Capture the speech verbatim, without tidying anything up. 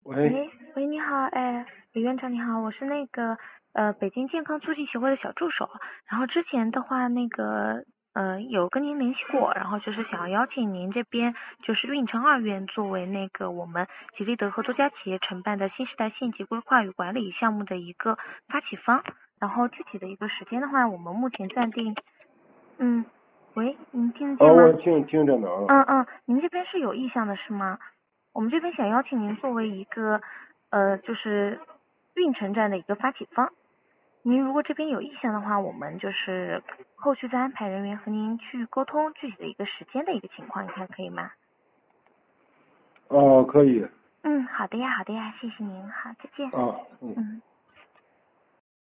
喂， 喂喂，你好，哎，李院长你好，我是那个呃北京健康促进协会的小助手，然后之前的话那个呃有跟您联系过，然后就是想要邀请您这边就是运城二院作为那个我们吉利德和多家企业承办的新时代县级规划与管理项目的一个发起方，然后具体的一个时间的话，我们目前暂定，嗯，喂，您听得见啊， 吗？ 我听听着呢啊。 嗯嗯，您这边是有意向的是吗？我们这边想邀请您作为一个呃，就是运城站的一个发起方。您如果这边有意向的话，我们就是后续再安排人员和您去沟通具体的一个时间的一个情况，你看可以吗？ 哦，可以。 嗯，好的呀，好的呀，谢谢您，好，再见。 啊，嗯。 嗯。